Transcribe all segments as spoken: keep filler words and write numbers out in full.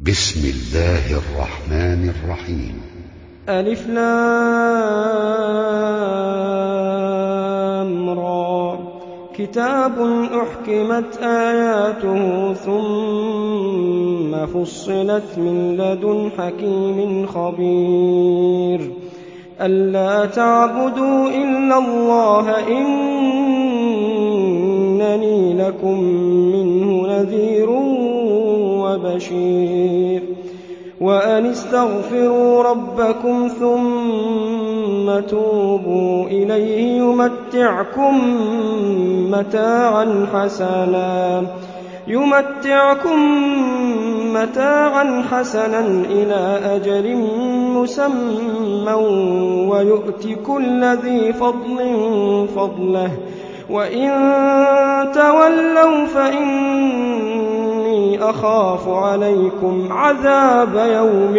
بسم الله الرحمن الرحيم. ألف لام را. كتاب أحكمت آياته ثم فصلت من لدن حكيم خبير. ألا تعبدوا إلا الله إنني لكم منه نذير وبشير. وأن استغفروا ربكم ثم توبوا إليه يمتعكم متاعا حسنا يمتعكم متاعا حسنا إلى أجل مسمى ويؤت كل ذي فضل فضله وإن تولوا فإني أخاف عليكم عذاب يوم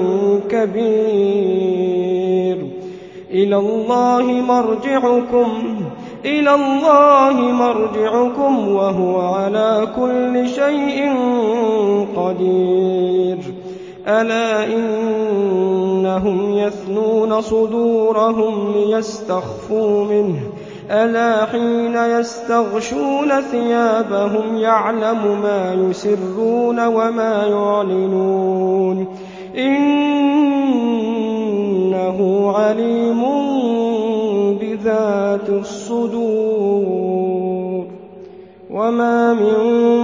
كبير. إلى الله مرجعكم إلى الله مرجعكم وهو على كل شيء قدير. ألا إنهم يثنون صدورهم ليستخفوا منه ألا حين يستغشون ثيابهم يعلم ما يسرون وما يعلنون إنه عليم بذات الصدور. وما من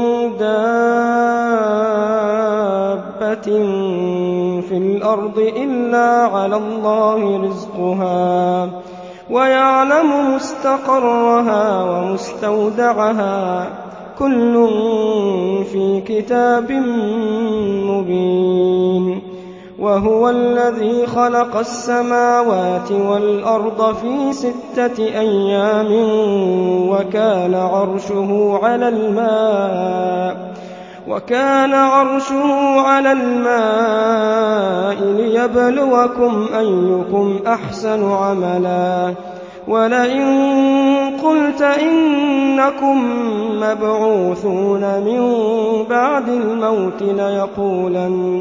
دابة في الأرض إلا على الله رزقها ويعلم مستقرها ومستودعها كل في كتاب مبين. وهو الذي خلق السماوات والأرض في ستة أيام وكان عرشه على الماء وكان عرشه على الماء ليبلوكم أيكم أحسن عملا. ولئن قلت إنكم مبعوثون من بعد الموت ليقولن,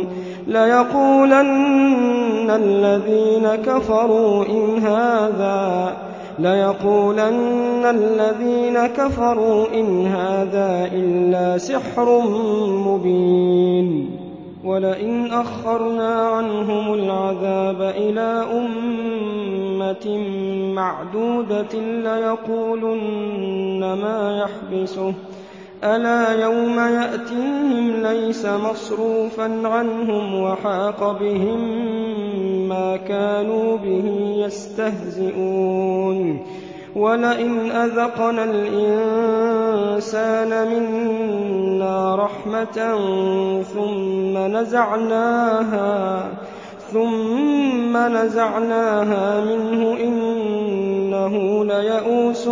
ليقولن الذين كفروا إن هذا ليقولن الذين كفروا إن هذا إلا سحر مبين. ولئن أخرنا عنهم العذاب إلى أمة معدودة ليقولن ما يحبسه ألا يوم يأتيهم ليس مصروفا عنهم وحاق بهم ما كانوا به يستهزئون. ولئن أذقنا الإنسان منا رحمة ثم نزعناها ثم نزعناها منه إنه ليئوس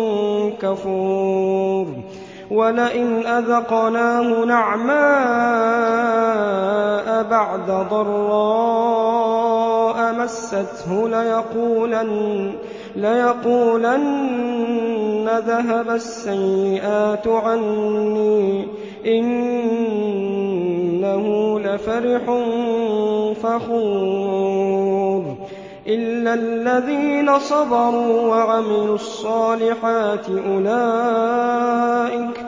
كفور. ولئن أذقناه نعماء بعد ضراء مسته ليقولن ليقولن ذهب السيئات عني إنه لفرح فخور. إلا الذين صبروا وعملوا الصالحات أولئك,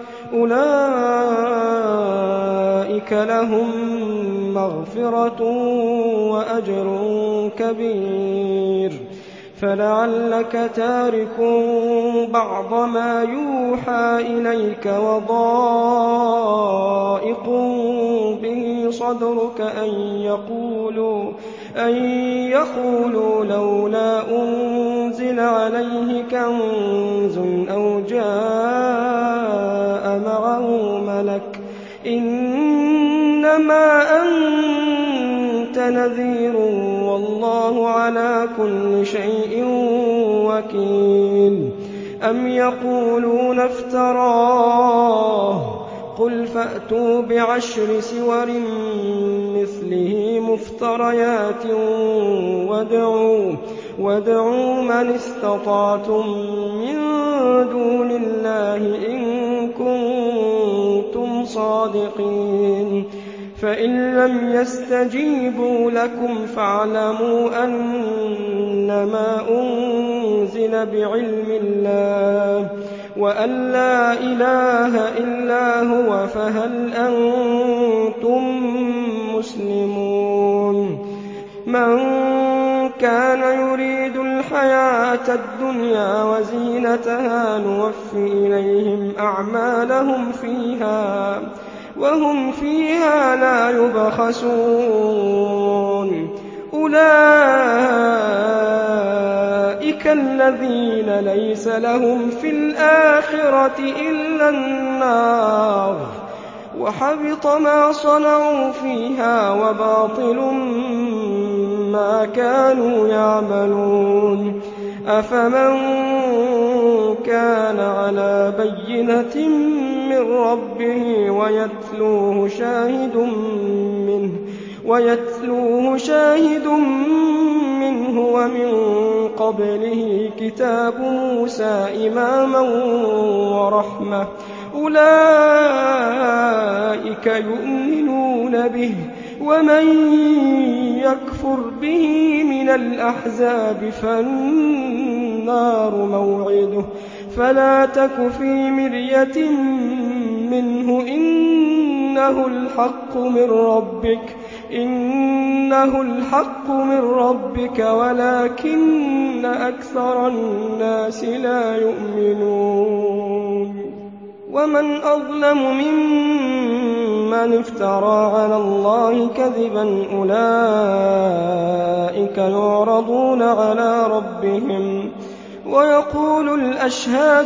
أولئك لهم مغفرة وأجر كبير. فلعلك تارك بعض ما يوحى إليك وضائق به صدرك أن يقولوا, أن يقولوا لولا أنزل عليه كنز أو جاء معه ملك إنما أنت نذير والله على كل شيء وكيل. أم يقولون افتراه قل فأتوا بعشر سور مثله مفتريات وادعوا, وادعوا من استطعتم من دون الله إن كنتم صادقين. فإن لم يستجيبوا لكم فاعلموا أنما أنزل بعلم الله وأن لا إله إلا هو فهل أنتم مسلمون. من كان يريد الحياة الدنيا وزينتها نوف إليهم أعمالهم فيها وهم فيها لا يبخسون. أولئك الذين ليس لهم في الآخرة إلا النار وحبط ما صنعوا فيها وباطل ما كانوا يعملون. أفمن كان على بينة من ربه ويتلوه شاهد منه ويتلوه شاهد منه ومن قبله كتاب موسى إماما ورحمة أولئك يؤمنون به ومن يكفر به من الأحزاب فالنار موعده فلا تك في مرية منه إنه الحق من ربك إنه الحق من ربك ولكن أكثر الناس لا يؤمنون. ومن أظلم ممن افترى على الله كذبا أولئك يعرضون على ربهم ويقول الأشهاد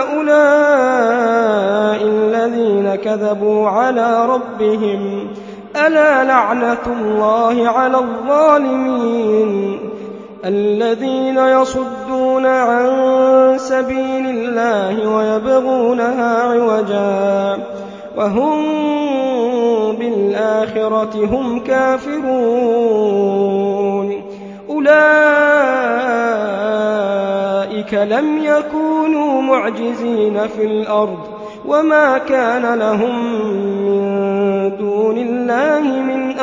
هؤلاء الذين كذبوا على ربهم ألا لعنة الله على الظالمين الذين يصدون عن سبيل الله ويبغونها عوجا وهم بالآخرة هم كافرون. أولئك لم يكونوا معجزين في الأرض وما كان لهم من دون الله من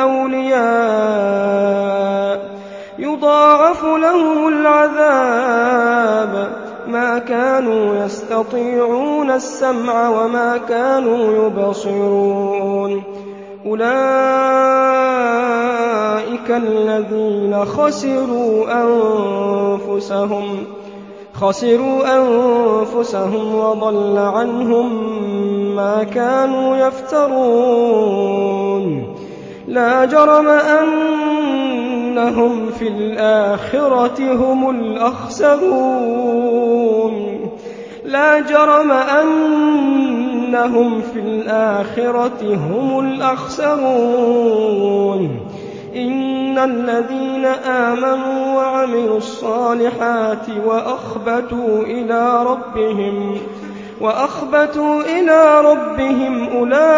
أولياء يضاعف لهم العذاب ما كانوا يستطيعون السمع وما كانوا يبصرون. أولئك الذين خسروا أنفسهم خسروا أنفسهم وضل عنهم ما كانوا يفترون. لا جرم أنهم في الآخرة هم الأخسرون لا جرم أنهم في الآخرة هم الأخسرون. إن الذين آمنوا وعملوا الصالحات وأخبتوا إلى ربهم وأخبتوا إلى ربهم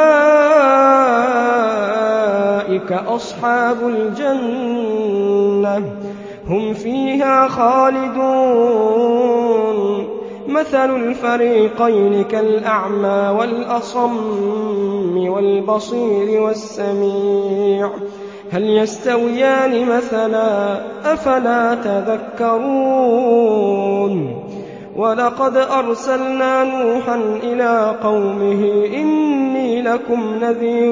أولئك أصحاب الجنة هم فيها خالدون. مثل الفريقين كالأعمى والأصم والبصير والسميع هل يستويان مثلا أفلا تذكرون. ولقد أرسلنا نوحا إلى قومه إني لكم نذير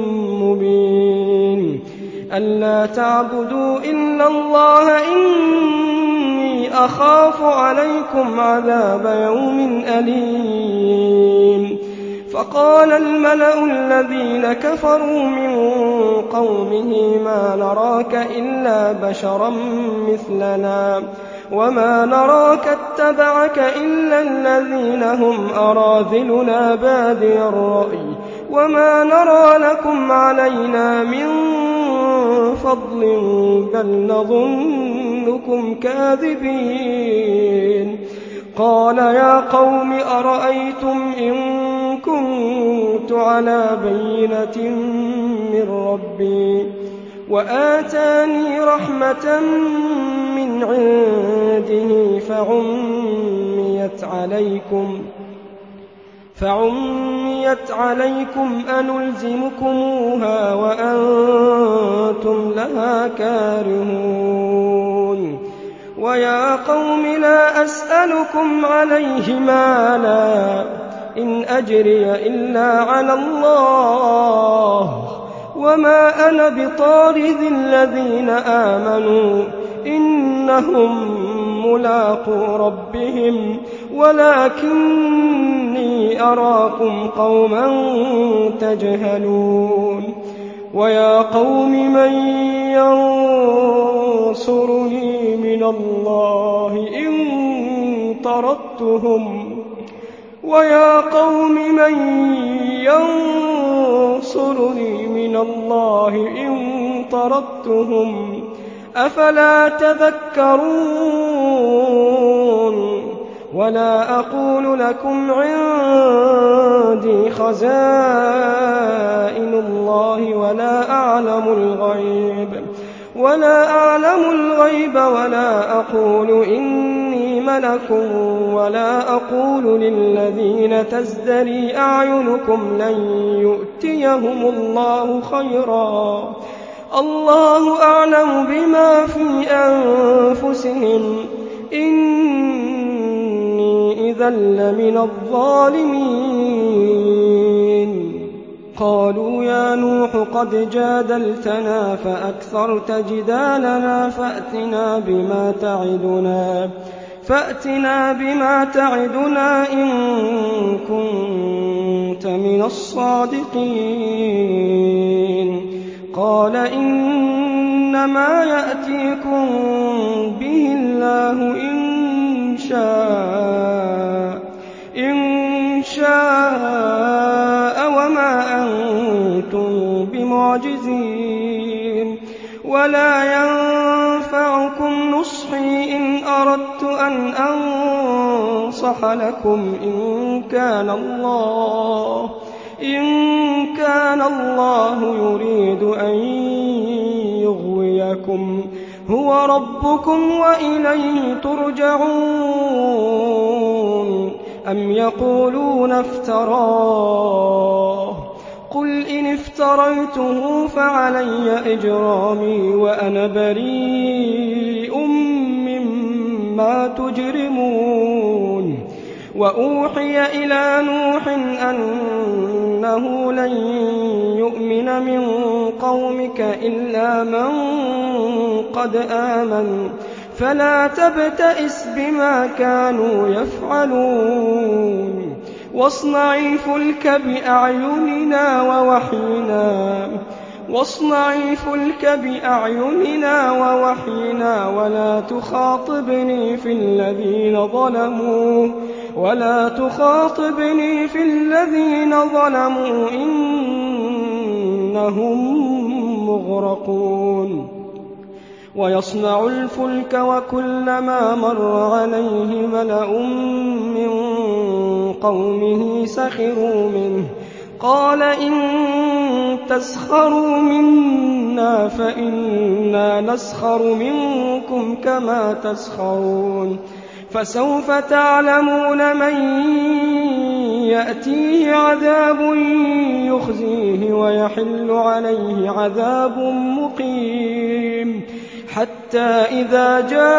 مبين ألا تعبدوا إلا الله إني أخاف عليكم عذاب يوم أليم. فقال الملأ الذين كفروا من قومه ما نراك إلا بشرا مثلنا وما نراك اتبعك إلا الذين هم أراذلنا بادي الرأي وما نرى لكم علينا من فضل بل نظنكم كاذبين. قال يا قوم أرأيتم إن كنت على بينة من ربي وآتاني رحمة من فعميت عليكم فعميت عُرِضْتُمْ عَلَيْكُمْ أَنُلْزِمُكُمُوهَا وَأَنتُمْ لَهَا كَارِهُونَ وَيَا قَوْمِ لَا أَسْأَلُكُمْ عَلَيْهِ مَالًا إِنْ أَجْرِيَ إِلَّا عَلَى اللَّهِ وَمَا أَنَا بِطَارِدِ الَّذِينَ آمَنُوا إِنَّهُمْ مُلَاقُو رَبِّهِمْ وَلَكِنِّي أَرَاكُمْ قَوْمًا تَجْهَلُونَ وَيَا قَوْمِ مَن يَنصُرُنِي مِنَ اللَّهِ إِن طَرَدتُّهُمْ وَيَا قَوْمِ مَن يَنصُرُنِي مِنَ اللَّهِ إِن طَرَدتُّهُمْ أَفَلَا تَذَكَّرُونَ وَلَا أَقُولُ لَكُمْ عِندِي خَزَائِنُ اللَّهِ وَلَا أَعْلَمُ الْغَيْبَ وَلَا أَعْلَمُ الْغَيْبَ وَلَا أَقُولُ إِنِّي مَلَكٌ وَلَا أَقُولُ لِلَّذِينَ تَزْدَرِي أَعْيُنُكُمْ لَن يُؤْتِيَهُمُ اللَّهُ خَيْرًا اللَّهُ أَعْلَمُ بِمَا فِي أَنفُسِهِمْ إِنِّي إِذًا لَّمِنَ الظَّالِمِينَ قَالُوا يَا نُوحُ قَدْ جَادَلْتَنَا فَأَكْثَرْتَ جِدَالَنَا فَأْتِنَا بِمَا تَعِدُنَا فَأْتِنَا بِمَا تَعِدُنَا إِن كُنتَ مِنَ الصَّادِقِينَ قَالَ إِنَّمَا يَأْتِيكُم بِهِ اللَّهُ إِن شَاءَ إِن شَاءَ وَمَا أَنتُم بِمُعْجِزِينَ وَلَا يَنفَعُكُمْ نُصْحِي إِنْ أَرَدتُّ أَنْ أَنصَحَ لَكُمْ إِن كَانَ اللَّهُ إِن كَانَ اللَّهُ يُرِيدُ أَن يُغْوِيَكُمْ هُوَ رَبُّكُمْ وَإِلَيْهِ تُرْجَعُونَ أَمْ يَقُولُونَ افْتَرَاهُ قُلْ إِنِ افْتَرَيْتُهُ فَعَلَيَّ إِجْرَامِي وَأَنَا بَرِيءٌ مِّمَّا تُجْرِمُونَ وَأُوحِيَ إِلَىٰ نُوحٍ أَنَّهُ لَن يُؤْمِنَ مِن قَوْمِكَ إِلَّا مَن قَدْ آمَنَ فَلَا تَبْتَئِسْ بِمَا كَانُوا يَفْعَلُونَ وَاصْنَعِ الْفُلْكَ بِأَعْيُنِنَا وَوَحْيِنَا وَاصْنَعِ الْفُلْكَ بِأَعْيُنِنَا وَوَحْيِنَا وَلَا تُخَاطِبْنِي في الذين ظلموا وَلَا تُخَاطِبْنِي في الذين ظلموا إِنَّهُم مُّغْرَقُونَ وَيَصْنَعُ الْفُلْكَ وَكُلَّمَا مَرَّ عَلَيْهِ مَلَأٌ مِّن قَوْمِهِ سَخِرُوا مِنْهُ قَالَ إِن تَسْخَرُوا مِنَّا فَإِنَّا نَسْخَرُ مِنكُمْ كَمَا تَسْخَرُونَ فَسَوْفَ تَعْلَمُونَ مَن يَأْتِيهِ عَذَابٌ يُخْزِيهِ وَيَحِلُّ عَلَيْهِ عَذَابٌ مُّقِيمٌ حَتَّىٰ إِذَا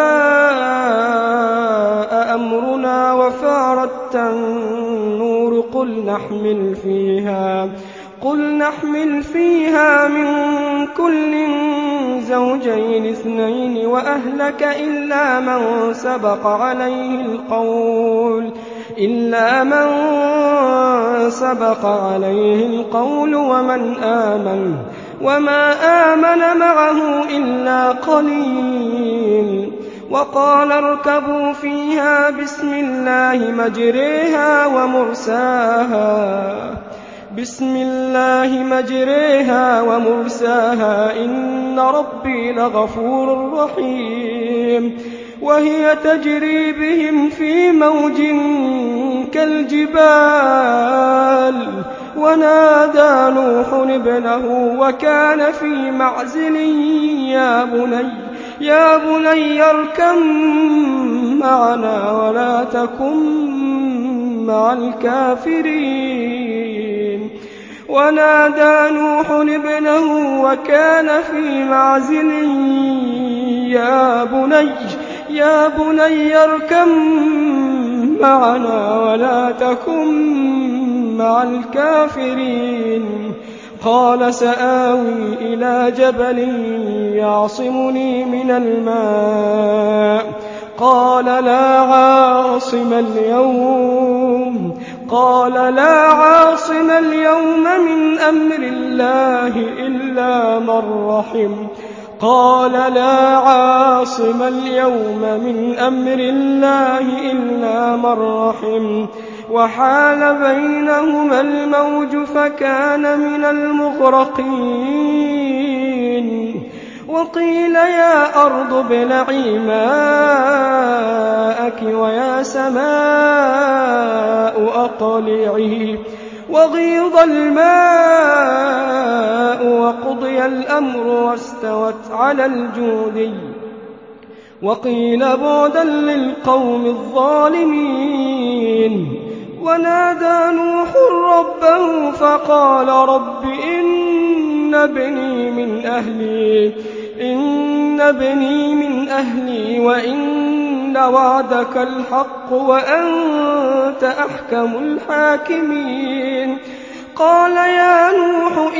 جَاءَ أَمْرُنَا وَفَارَتِ النُّورُ قُلْ نَحْمِلُ فِيهَا قُلْ نَحْمِلُ فِيهَا مِن كُلٍّ زَوْجَيْنِ اثْنَيْنِ وَأَهْلَكَ إِلَّا مَن سَبَقَ عَلَيْهِ الْقَوْلُ إِلَّا مَن سَبَقَ عَلَيْهِ الْقَوْلُ وَمَنْ آمَنَ وَمَا آمَنَ مَعَهُ إِلَّا قَلِيلٌ وَقَالَ ارْكَبُوا فِيهَا بِسْمِ اللَّهِ مَجْرَاهَا وَمُرْسَاهَا بِسْمِ اللَّهِ مَجْرَاهَا وَمُرْسَاهَا إِنَّ رَبِّي لَغَفُورٌ رَّحِيمٌ وَهِيَ تَجْرِي بِهِمْ فِي مَوْجٍ كَالْجِبَالِ وَنَادَىٰ نُوحٌ ابْنَهُ وَكَانَ فِي مَعْزِلٍ يَا بُنَيَّ يَا بُنَيَّ ارْكَب مَّعَنَا وَلَا تَكُن مَّعَ الْكَافِرِينَ ونادى نوح ابنه وكان في معزل يا بني يا بني اركب معنا ولا تكن مع الكافرين. قال سآوي إلى جبل يعصمني من الماء قال لا عاصم اليوم قال لا عاصم اليوم من أمر الله إلا من رحم قال لا عاصم اليوم من أمر الله إلا من رحم وحال بينهما الموج فكان من المغرقين. وقيل يا أرض ابلعي ماءك ويا سماء أقلعي وغيض الماء وقضي الأمر واستوت على الجودي. وقيل بعدا للقوم الظالمين. ونادى نوح ربه فقال رب إن ابني من أهلي إن ابني من أهلي وإن وعدك الحق وأنت أحكم الحاكمين. قال يا نوح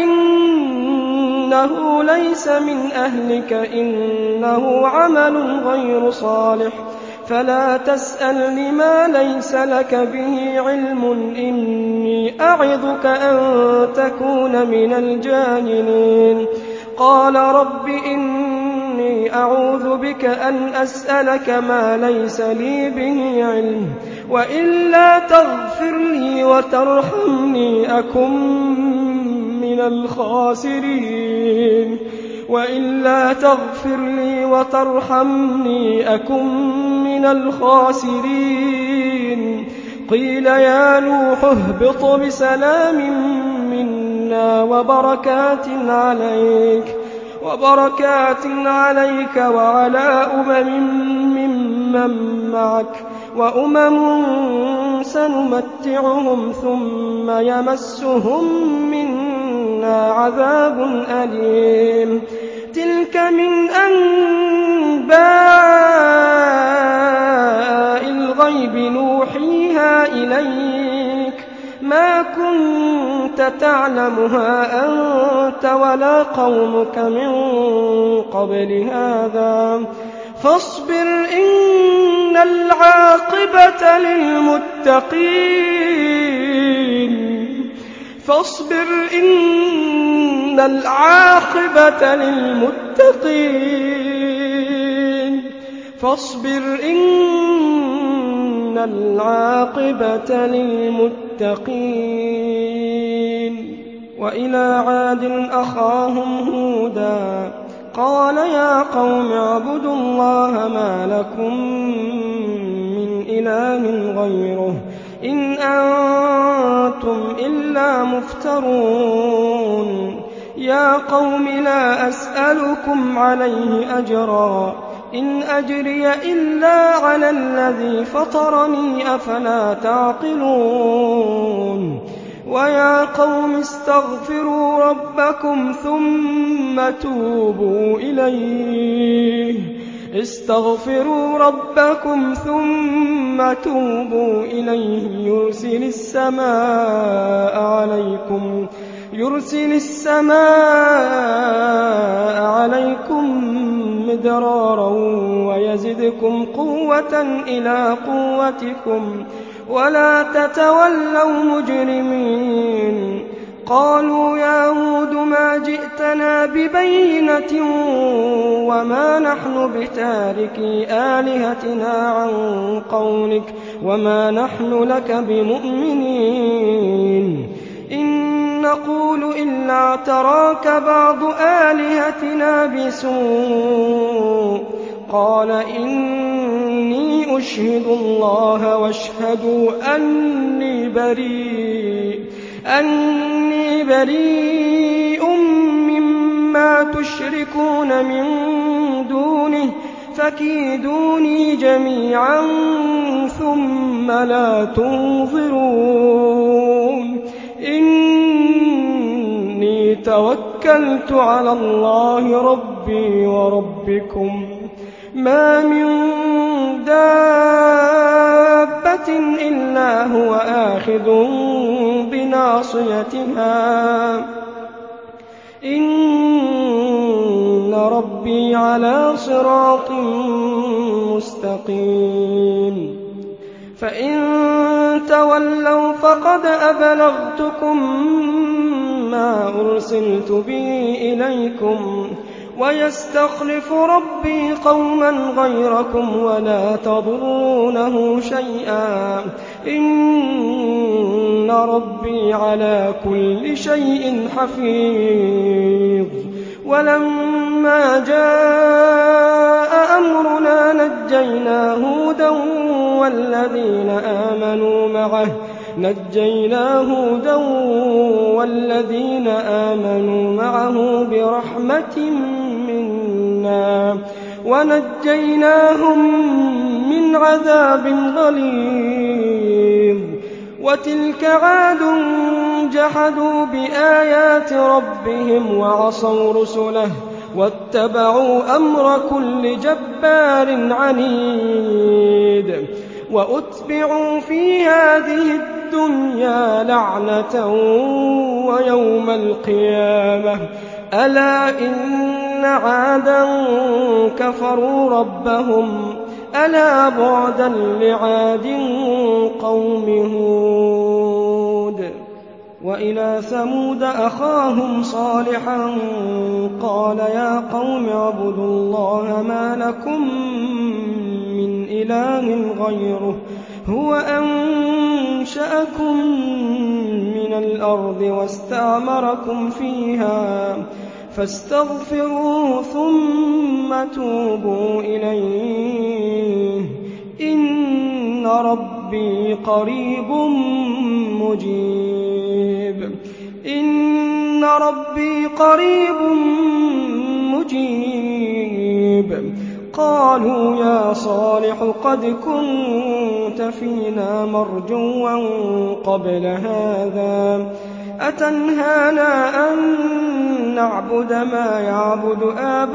إنه ليس من أهلك إنه عمل غير صالح فلا تسألني ما ليس لك به علم إني أعظك أن تكون من الجاهلين. قال رب إني أعوذ بك أن أسألك ما ليس لي به علم وإلا تغفر لي وترحمني أكن من الخاسرين وإلا تغفر لي وترحمني أكن من الخاسرين. قيل يا نوح اهبط بسلام منا وبركات عليك وبركات عليك وعلى أمم ممن معك وأمم سنمتعهم ثم يمسهم منا عذاب أليم. تلك من أنباء الغيب نوحيها إليك ما كنت تعلمها أنت ولا قومك من قبل هذا فاصبر إن العاقبة للمتقين فاصبر إن العاقبة للمتقين فاصبر إن العاقبة للمتقين. وإلى عاد أخاهم هودا قال يا قوم اعبدوا الله ما لكم من إله غيره إن أنتم إلا مفترون. يا قوم لا أسألكم عليه أجرا إن أجري إلا على الذي فطرني أفلا تعقلون. ويا قوم استغفروا ربكم ثم توبوا إليه استغفروا ربكم ثم توبوا إليه يرسل السماء عليكم يرسل السماء عليكم مدرارا ويزدكم قوة إلى قوتكم ولا تتولوا مجرمين. قالوا يا هود ما جئتنا ببينة وما نحن بتاركي آلهتنا عن قولك وما نحن لك بمؤمنين إن نقول إلا اعتراك بعض آلهتنا بسوء. قال إني أشهد الله واشهدوا أني بريء أني بريء مما تشركون من دونه فكيدوني جميعا ثم لا تنظرون إني توكلت على الله ربي وربكم ما من دابة إلا هو آخذ بناصيتها إن ربي على صراط مستقيم فإن تولوا فقد أبلغتكم ما أرسلت به إليكم ويستخلف ربي قوما غيركم ولا تضرونه شيئا إن ربي على كل شيء حفيظ ولما جاء أمرنا نجينا هودا والذين آمنوا معه نجينا هودا والذين آمنوا معه برحمة منا ونجيناهم من عذاب غليظ وتلك عاد جحدوا بآيات ربهم وعصوا رسله واتبعوا أمر كل جبار عنيد وأتبعوا في هذه الدنيا لعنة ويوم القيامة ألا إن عادا كفروا ربهم ألا بعدا لعاد قوم هود وإلى ثمود أخاهم صالحا قال يا قوم اعبدوا الله ما لكم من إله غيره هو أنشأكم من الأرض واستعمركم فيها فاستغفروه ثم توبوا إليه إن ربي قريب مجيب إن ربي قريب مجيب قالوا يا صالح قد كنت فينا مرجوا قبل هذا أتنهانا أن نعبد ما يعبد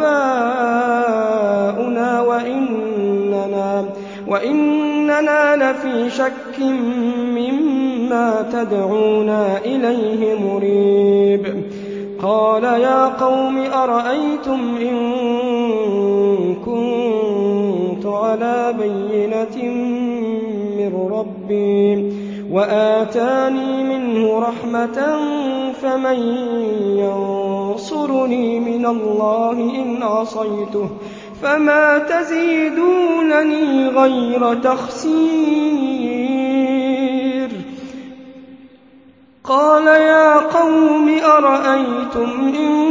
آباؤنا وإننا, وإننا لفي شك مما تدعونا إليه مريب قال يا قوم أرأيتم إن كنت على بينة من ربي وآتاني منه رحمة فمن ينصرني من الله إن عصيته فما تزيدونني غير تخسير قال يا قوم أرأيتم إن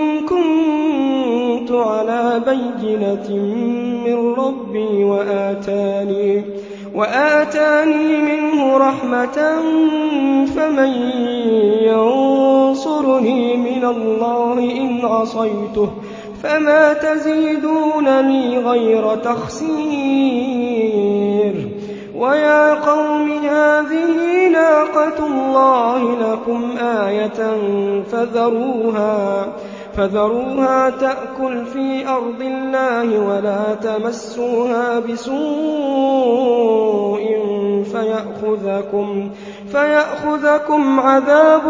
كنت على بينة من ربي وآتاني, وآتاني منه رحمة فمن ينصرني من الله إن عصيته فما تزيدونني غير تخسير ويا قوم هذه ناقة الله لكم آية فذروها, فذروها تأكل في أرض الله ولا تمسوها بسوء فيأخذكم, فيأخذكم عذاب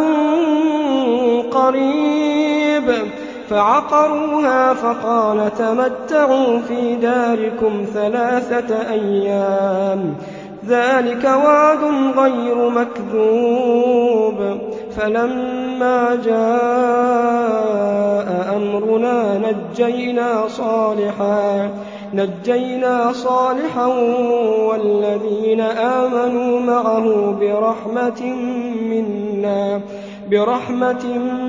قريب فعقروها فقال تمتعوا في داركم ثلاثة أيام ذلك وعد غير مكذوب فلما جاء أمرنا نجينا صالحا, نجينا صالحا والذين آمنوا معه برحمة منا, برحمة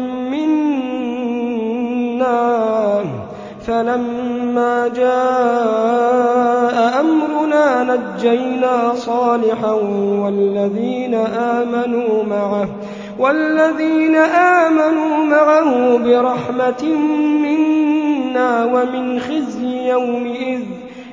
منا فلما جاء أمرنا نجينا صالحا والذين آمنوا معه, والذين آمنوا معه برحمة منا ومن خزي يومئذ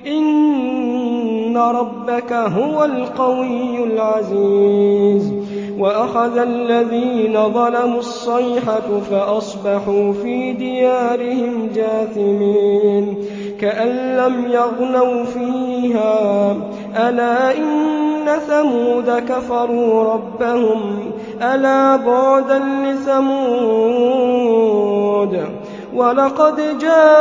إن ربك هو القوي العزيز وأخذ الذين ظلموا الصيحة فأصبحوا في ديارهم جاثمين كأن لم يغنوا فيها ألا إن ثمود كفروا ربهم ألا بعدا لثمود ولقد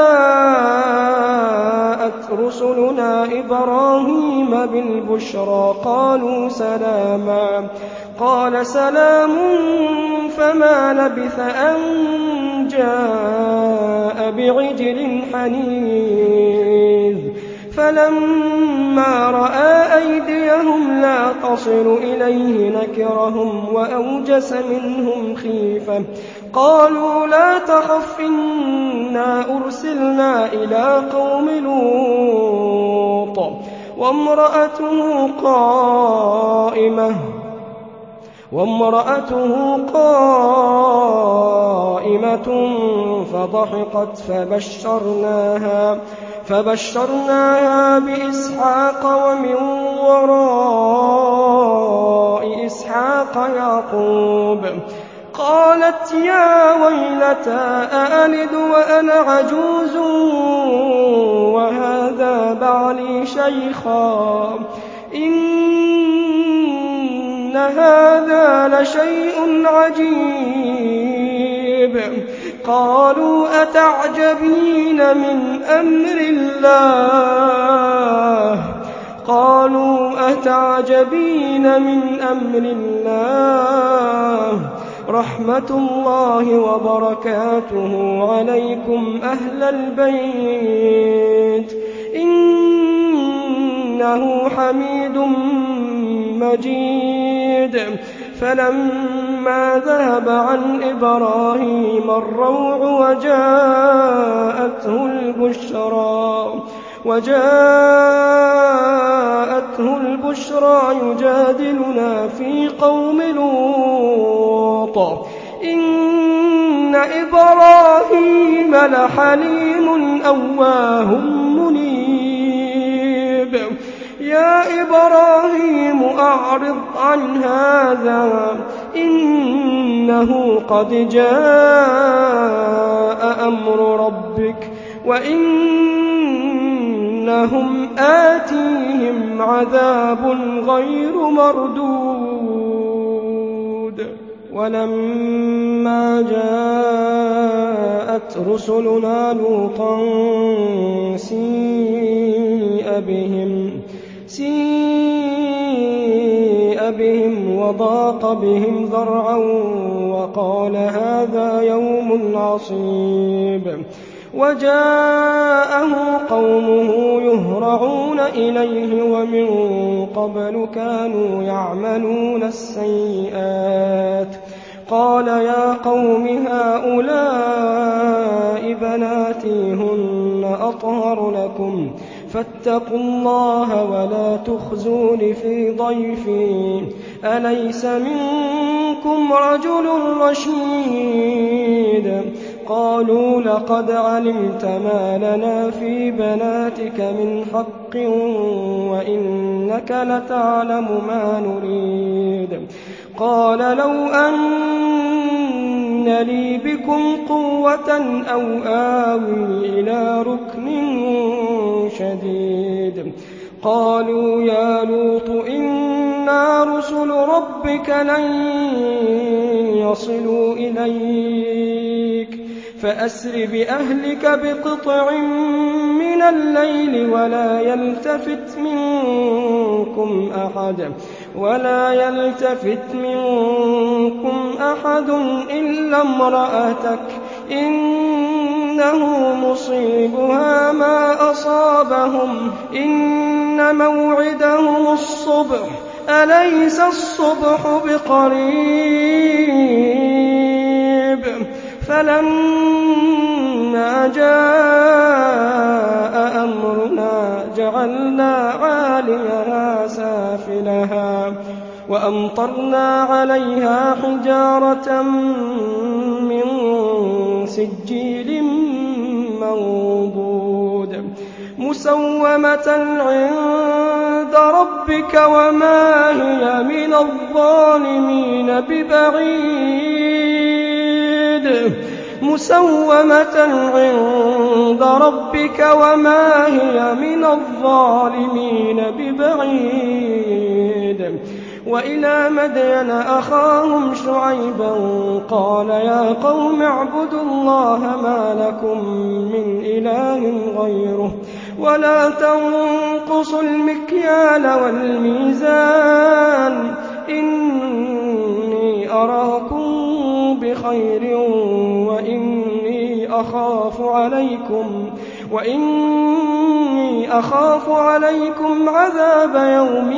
جاءت رسلنا إبراهيم بالبشرى قالوا سلاما قال سلام فما لبث أن جاء بعجل حنيذ فلما رأى أيديهم لا تصل إليه نكرهم وأوجس منهم خيفة قالوا لا تخف إنا أرسلنا إلى قوم لوط وامرأته قائمة وامرأته قائمة فضحكت فبشرناها فبشرناها بإسحاق ومن وراء إسحاق يعقوب قالت يا ويلتى أألد وأنا عجوز وهذا بعلي شيخا إن هذا لشيء عجيب قالوا أتعجبين من أمر الله قالوا أتعجبين من أمر الله رحمة الله وبركاته عليكم أهل البيت إنه حميد مجيد فلما ذهب عن إبراهيم الروع وجاءته البشرى وجاءته البشرى يجادلنا في قوم لوط إن إبراهيم لحليم أواه منيب يا إبراهيم أعرض عن هذا إنه قد جاء أمر ربك وإنهم آتيهم عذاب غير مردود ولما جاءت رسلنا لوطا سيء بهم سيء بهم وضاق بهم ذرعا وقال هذا يوم عصيب وجاءه قومه يهرعون إليه ومن قبل كانوا يعملون السيئات قال يا قوم هؤلاء بناتي هن أطهر لكم فاتقوا الله ولا تخزون في ضيفي أليس منكم رجل رشيد قالوا لقد علمت ما لنا في بناتك من حق وإنك لتعلم ما نريد قال لو أن لي بكم قوة أو آوي إلى ركن شديد قالوا يا لوط إنا رسل ربك لن يصلوا إليك فأسر بأهلك بقطع من الليل ولا يلتفت منكم أحد ولا يلتفت منكم أحد إلا امرأتك إنه مصيبها ما أصابهم إن موعدهم الصبح أليس الصبح بقريب فلما جاء أمرنا جعلنا عاليها سافلها وأمطرنا عليها حجارة من سجيل منضود مسومة عند ربك وما هي من الظالمين ببعيد مسومة عند ربك وما هي من الظالمين ببعيد. وإلى مدين أخاهم شعيبا قال يا قوم اعبدوا الله ما لكم من إله غيره ولا تنقصوا المكيال والميزان إني أراكم بخير وإني أخاف عليكم وإني أخاف عليكم عذاب يوم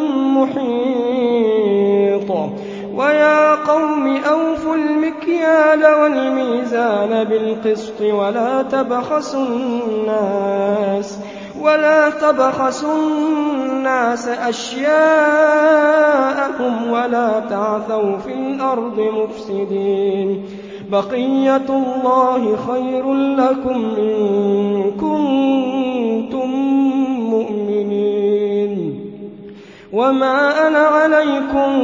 محيط. ويا قوم أوفوا المكيال والميزان بالقسط ولا تبخسوا الناس ولا تبخسوا الناس أشياءهم ولا تعثوا في الأرض مفسدين. بقية الله خير لكم إن كنتم مؤمنين وما أنا عليكم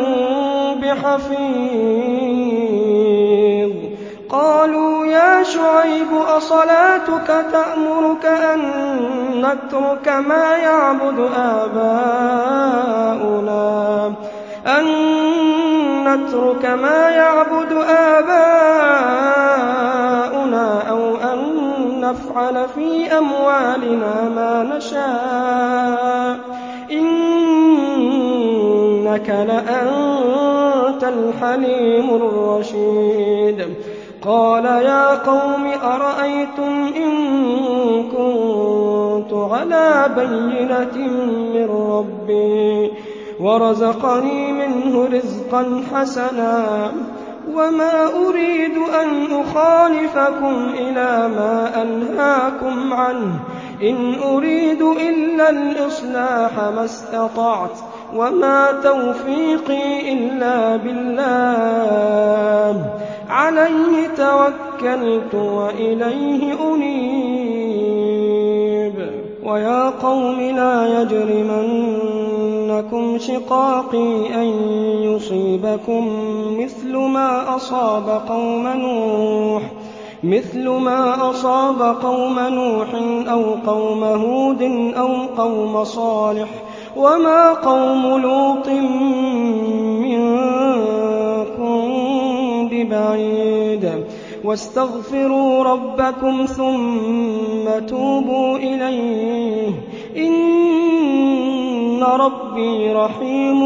بحفيظ. قالوا يا شعيب أصلاتك تأمرك أن نترك ما يعبد آباؤنا أن نترك ما يعبد آباؤنا أو أن نفعل في أموالنا ما نشاء إنك لأنت الحليم الرشيد. قال يا قوم أرأيتم إن كنت على بينة من ربي ورزقني منه رزقا حسنا وما أريد أن أخالفكم إلى ما أنهاكم عنه إن أريد إلا الإصلاح ما استطعت وما توفيقي إلا بالله عليه توكلت وإليه أنيب. ويا قوم لا يجرمنكم شقاقي أن يصيبكم مثل ما أصاب قوم نوح مثل ما أصاب قوم نوح أو قوم هود أو قوم صالح وما قوم لوط منكم ببعيد. واستغفروا ربكم ثم توبوا إليه إن ربي رحيم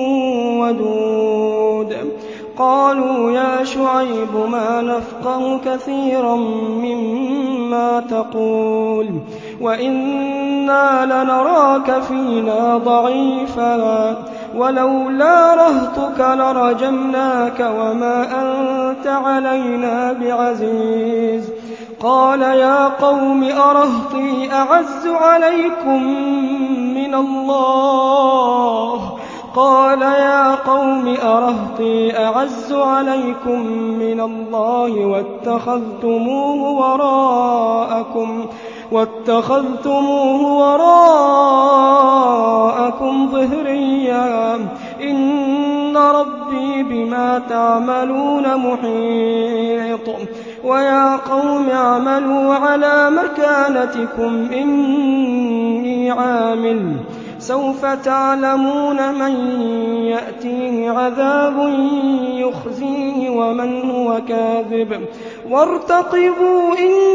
ودود. قالوا يا شعيب ما نفقه كثيرا مما تقول وإنا لنراك فينا ضعيفا ولولا رهطك لرجمناك وما أنت علينا بعزيز. قال يا قوم أرهطي أعز عليكم من الله قال يا قوم أرهطي أعز عليكم من الله واتخذتموه وراءكم واتخذتموه وراءكم ظهريا إن ربي بما تعملون محيط. ويا قوم اعملوا على مكانتكم إني عامل سوف تعلمون من يأتيه عذاب يخزيه ومن هو كاذب وارتقبوا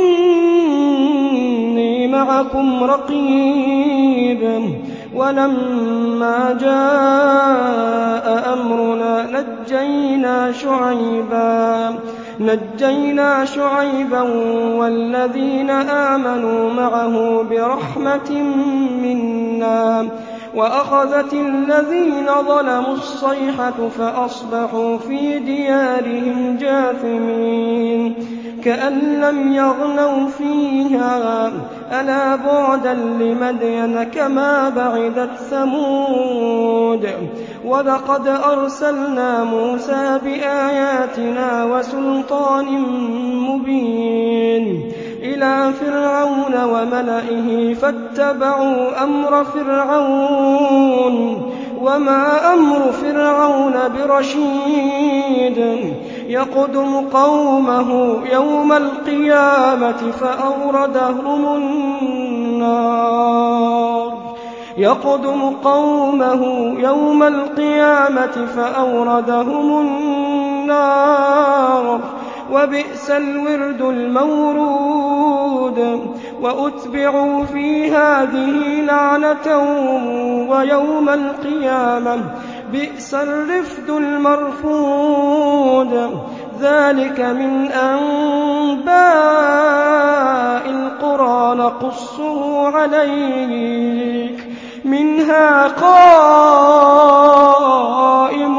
إني معكم رقيب. ولما جاء أمرنا نجينا شعيبا نجينا شعيبا والذين آمنوا معه برحمة منا وأخذت الذين ظلموا الصيحة فأصبحوا في ديارهم جاثمين كأن لم يغنوا فيها ألا بعدا لمدين كما بعدت ثمود. ولقد أرسلنا موسى بآياتنا وسلطان مبين إلى فرعون وملئه فاتبعوا أمر فرعون وما أمر فرعون برشيد يقدم قومه يوم القيامة فأوردهم النار يقدم قومه يوم القيامة فأوردهم النار وبئس الورد المورود وأتبعوا في هذه لعنة ويوم القيامة بئس الرفد المرفود ذلك من أنباء القرى نقصه عليك منها قائم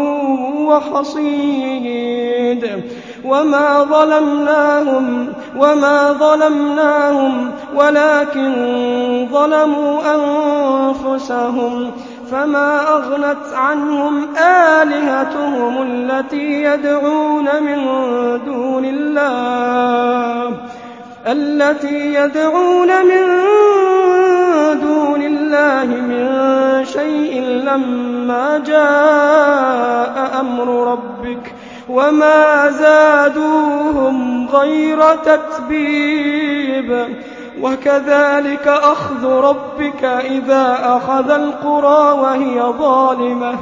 وحصيد وما ظلمناهم وما ظلمناهم ولكن ظلموا أنفسهم فما أغنت عنهم آلهتهم التي يدعون من دون الله التي يدعون من دون الله من شيء لما جاء أمر ربك وما زادوهم غير تتبيب وكذلك أخذ ربك إذا أخذ القرى وهي ظالمة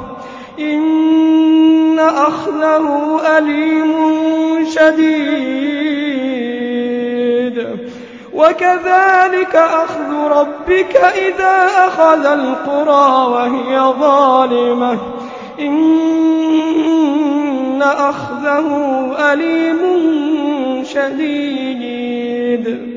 إن أخذه أليم شديد وكذلك أخذ ربك إذا أخذ القرى وهي ظالمة إن أخذه أليم شديد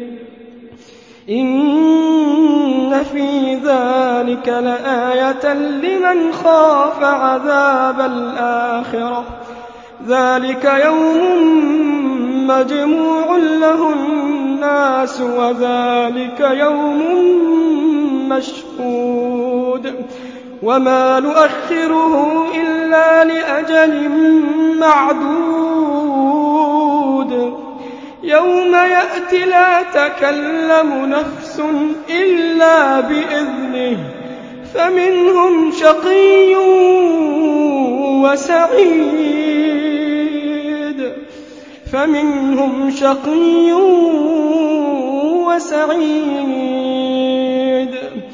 إن في ذلك لآية لمن خاف عذاب الآخرة ذلك يوم مجموع له الناس وذلك يوم مشهود وما نؤخره إلا لأجل معدود يوم يأتي لا تكلم نفس إلا بإذنه فمنهم شقي وسعيد فمنهم شقي وسعيد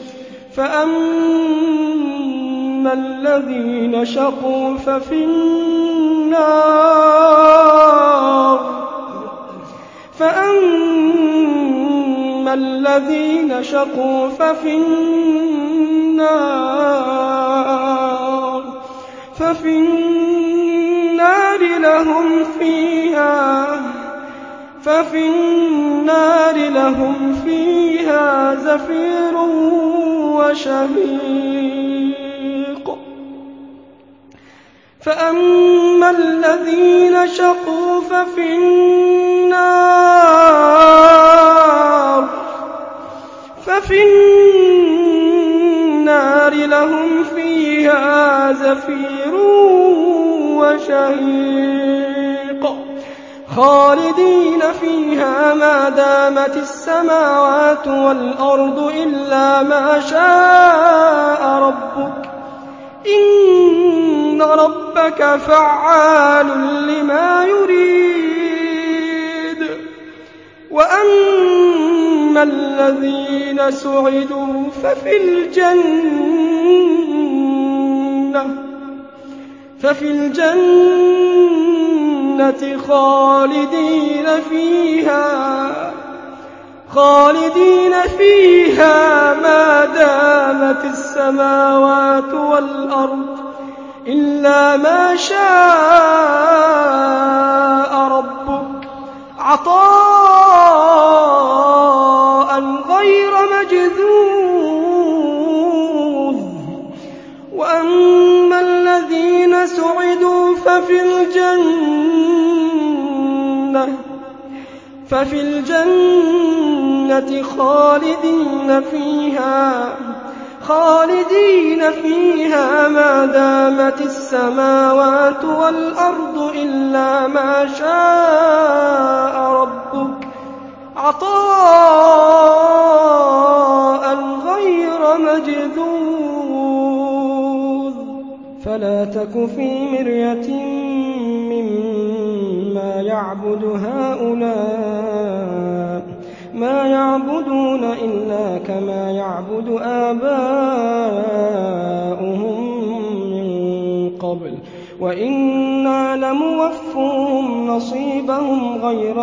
فأما الذين شقوا ففي النار فأما الذين شقوا ففي النار ففي النار لهم فيها ففي النار لهم فيها زفير وشهيق فأما الذين شقوا ففي النار ففي النار لهم فيها زفير وشهيق خالدين فيها ما دامت السماوات والأرض إلا ما شاء ربك إن ربك فعال لما يريد وأما الذين سعدوا ففي الجنة ففي الجنة خالدين فيها خالدين فيها ما دامت السماوات والأرض إلا ما شاء ربك عطاء غير مجذوذ وأما الذين سعدوا ففي الجنة ففي الجنة خالدين فيها خالدين فيها ما دامت السماوات والأرض إلا ما شاء ربك عطاء غير مجذوذ فلا تك في مرية مما يعبد هؤلاء ما يعبدون إلا كما يعبد آباؤهم من قبل وإنا لموفوهم نصيبهم غير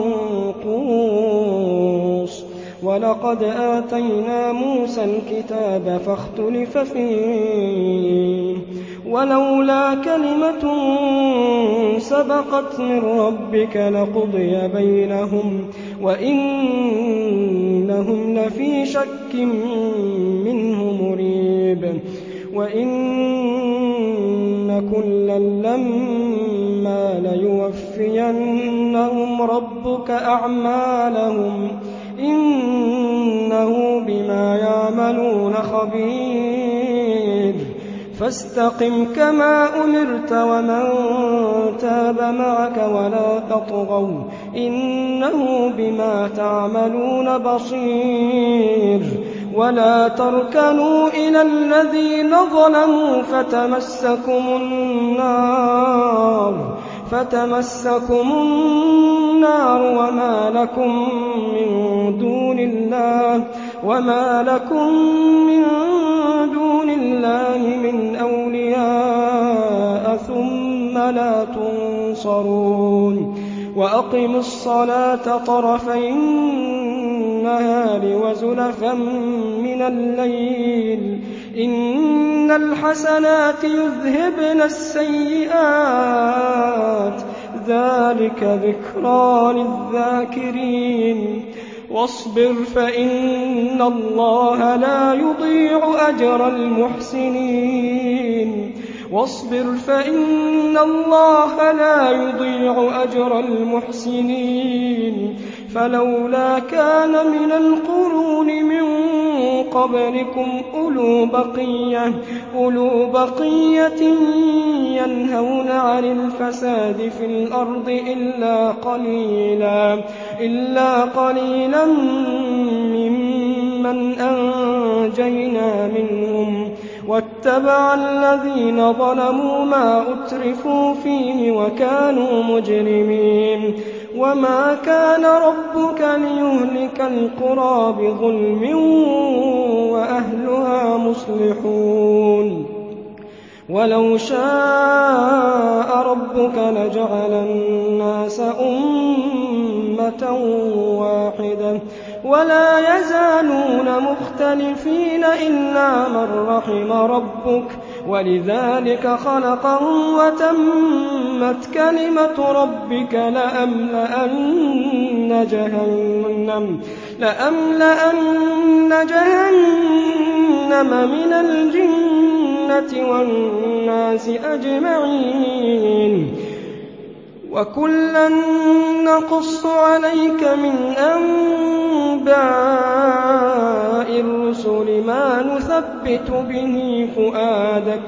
منقوص ولقد آتينا موسى الكتاب فاختلف فيه ولولا كلمة سبقت من ربك لقضي بينهم وإنهم لفي شك منه مريب وإن كلا لما ليوفينهم ربك أعمالهم إنه بما يعملون خبير فاستقم كما أمرت ومن تاب معك ولا تطغوا إنه بما تعملون بصير ولا تركنوا إلى الذين ظلموا فتمسكم النار فتمسكم النار وما لكم من دون الله وما لكم من دون الله من أولياء ثم لا تنصرون وأقم الصلاة طرفي النهار وزلفا من الليل إن الحسنات يذهبن السيئات ذلك ذكرى للذاكرين واصبر فإن الله لا يضيع أجر المحسنين واصبر فإن الله لا يضيع أجر المحسنين فلولا كان من القرون من قبلكم أولو بقية, أولو بقية ينهون عن الفساد في الأرض إلا قليلا, إلا قليلا ممن أنجينا منهم واتبع الذين ظلموا ما أترفوا فيه وكانوا مجرمين وما كان ربك ليهلك القرى بظلم وأهلها مصلحون ولو شاء ربك لجعل الناس أمة واحدة ولا يزالون مختلفين إلا من رحم ربك ولذلك خلقهم وتمت كلمة ربك لأملأن جهنم, لأملأن جهنم من الجنة والناس أجمعين وكلا نقص عليك من أنباء الرسل ما نثبت به فؤادك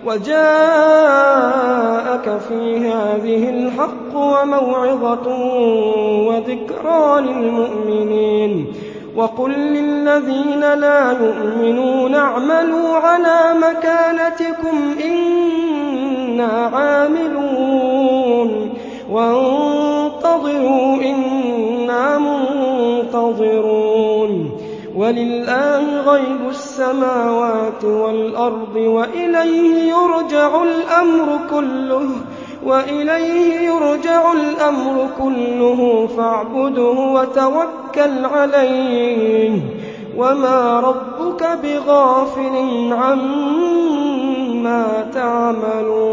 وجاءك في هذه الحق وموعظة وذكرى للمؤمنين وقل للذين لا يؤمنون اعملوا على مكانتكم إنا عاملون وانتظروا إنا منتظرون ولله غيب السماوات والأرض وإليه يرجع الأمر كله وإليه يرجع الأمر كله فاعبده وتوكل عليه وما ربك بغافل عما تعملون